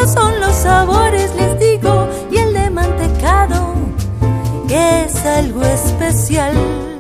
Esos son los sabores, les digo, y el de mantecado, que es algo especial.